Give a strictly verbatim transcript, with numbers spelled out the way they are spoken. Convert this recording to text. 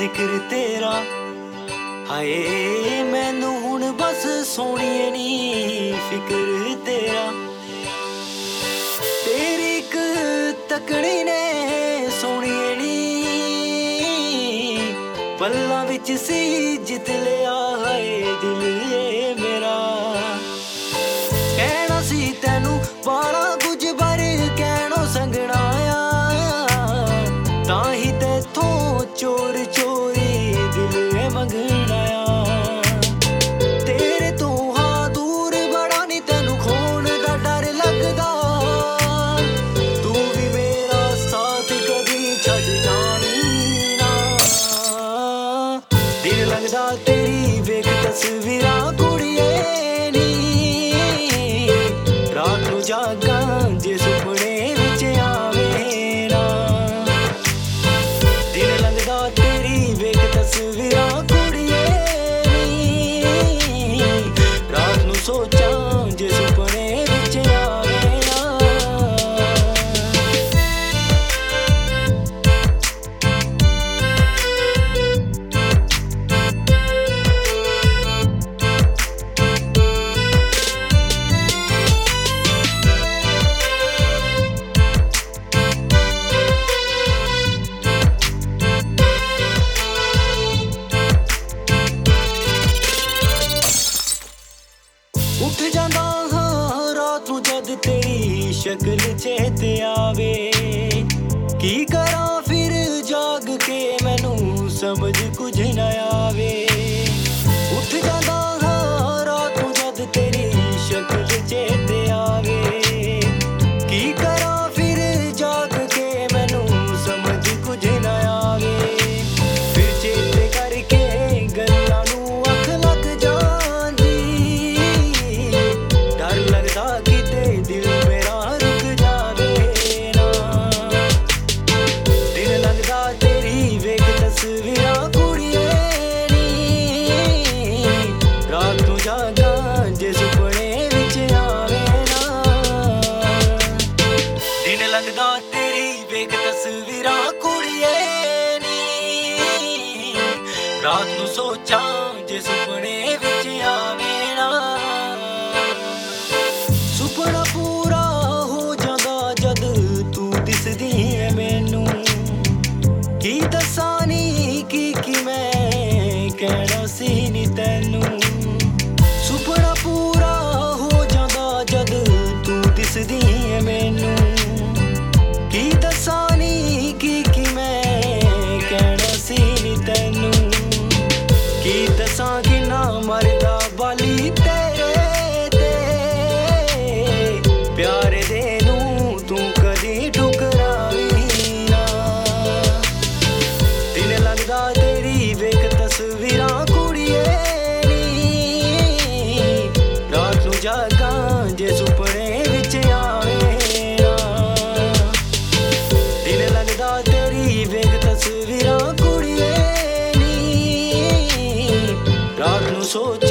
ਜ਼ਿਕਰ ਤੇਰਾ। ਹਾਏ ਮੈਨੂੰ ਹੁਣ ਬਸ ਸੋਹਣੀਏ ਨੀ ਫਿਕਰ ਤੇਰਾ। ਤੇਰੀ ਇੱਕ ਤਕੜੀ ਨੇ ਸੋਹਣੀਏ ਨੀ ਪੱਲਾਂ ਵਿੱਚ ਸੀ ਜਿੱਤ ਲਿਆ ਹਾਏ ਦਿਲ ਏ ਮੇਰਾ। ਕਹਿਣਾ ਸੀ ਤੈਨੂੰ ਬਾਲਾ ਕੁਝ ਬਾਰ ਕਹਿਣੋਂ ਸੰਗਣਾ ਆ, ਤਾਂ ਹੀ ਤੈਥੋਂ ਚੋਰ ਚੋਰੀ ਦਿਲ ਏ ਮੰਗਣਾ ਆ। ਤੇਰੇ ਤੋਂ ਹਾਂ ਦੂਰ ਬੜਾ ਨੀ ਤੈਨੂੰ ਖੋਣ ਦਾ ਡਰ ਲੱਗਦਾ, ਤੂੰ ਵੀ ਮੇਰਾ ਸਾਥ ਕਦੀ ਛੱਡ ਜਾਵੀਂ ਨਾ। ਦਿਲ ਲੱਗਦਾ ਤੇਰੀ ਵੇਖ ਤਸਵੀਰਾਂ ਕੁੜੀਏ ਨੀ, ਰਾਤ ਨੂੰ ਜਾਗਾਂ ਜੇ ਸੁਪਨੇ ਵਿੱਚ ਆਵੇਂ ਨਾ। ਦਿਲ ਲੱਗਦਾ ਤੇਰੀ ਵੇਖ ਤਸਵੀਰਾਂ ਕੁੜੀਏ ਨੀ, ਰਾਤ ਨੂੰ ਸੋਚਾਂ ਜੇ ਸੁਪਨੇ ਵਿੱਚ ਆਵੇਂ ਨਾ। ਉੱਠ ਜਾਂਦਾ ਹਾਂ ਰਾਤ ਨੂੰ ਜਦ ਤੇਰੀ ਸ਼ਕਲ ਚੇਤੇ ਆਵੇ, ਕੀ ਕਰਾਂ ਫਿਰ ਜਾਗ ਕੇ ਮੈਨੂੰ ਸਮਝ ਕੁਝ ਨਾ ਆਵੇ। ਉੱਠ ਜਾਂਦਾ ਹਾਂ ਰਾਤ ਨੂੰ ਜਦ ਤੇਰੀ ਸ਼ਕਲ ਚੇਤੇ ਆਵੇ, ਕੀ ਕਰਾਂ ਫਿਰ ਜਾਗ ਕੇ ਮੈਨੂੰ ਸਮਝ ਕੁਝ ਨਾ ਆਵੇ। ਫਿਰ ਚੇਤੇ ਕਰਕੇ ਗੱਲਾਂ ਨੂੰ ਅੱਖ ਲੱਗ ਜਾਂਦੀ, ਡਰ ਲੱਗਦਾ ਕਿਤੇ ਦਿਲ ਮੇਰਾ ਰੁਕ ਜਾਵੇ ਨਾ। ਦਿਲ ਲੱਗਦਾ ਤੇਰੀ ਵੇਖ ਤਸਵੀਰਾਂ ਕੁੜੀਏ ਨੀ, ਰਾਤ ਨੂੰ ਜਾਗਾਂ ਜੇ ਸੁਪਨੇ ਵਿੱਚ ਆਵੇ ਨਾ। ਦਿਲ ਲੱਗਦਾ ਤੇਰੀ ਵੇਖ ਤਸਵੀਰਾਂ ਕੁੜੀਏ ਨੀ, ਰਾਤ ਨੂੰ ਸੋਚਾਂ ਜੇ ਸੁਪਨੇ ਵਿੱਚ ਆਵੇ ਨਾ। ਸੁਪਨਾ ਪੂਰਾ ਹੋ ਜਾਂਦਾ ਜਦ ਤੂੰ ਦਿਸਦੀ ਏ ਮੈਨੂੰ, ਕੀ ਦੱਸਾਂ ਨੀ ਕੀ ਕੀ ਮੈਂ ਕਹਿਣਾ ਸੀ ਨੀ ਤੈਨੂੰ। ਸੁਪਨਾ ਪੂਰਾ ਹੋ ਜਾਂਦਾ ਜਦ ਤੂੰ ਦਿਸਦੀ ਏ ਮੈਨੂੰ, ਕੀ ਦੱਸਾਂ ਨੀ ਕੀ ਕੀ ਮੈਂ ਕਹਿਣਾ ਸੀ ਨੀ ਤੈਨੂੰ। ਕੀ ਦੱਸਾਂ ਕਿੰਨਾ ਮਰਦਾ ਬਾਲੀ ਤੇਰੇ ਤੇ, ਪਿਆਰੇ ਦੇ ਨੂੰ ਤੂੰ ਕਦੀ ਠੁਕਰਾਵੀਂ ਨਾ। ਦਿਲ ਲੱਗਦਾ ਤੇਰੀ ਵੇਖ ਤਸਵੀਰਾਂ ਕੁੜੀਏ ਨੀ, ਰਾਤ ਨੂੰ ਜਾਗਾਂ ਜੇ ਸੁਪਨੇ ਵਿੱਚ ਆਵੇਂ ਨਾ। ਦਿਲ ਲੱਗਦਾ ਤੇਰੀ ਵੇਖ ਤਸਵੀਰਾਂ ਕੁੜੀਏ ਨੀ, ਰਾਤ ਨੂੰ ਸੋਚ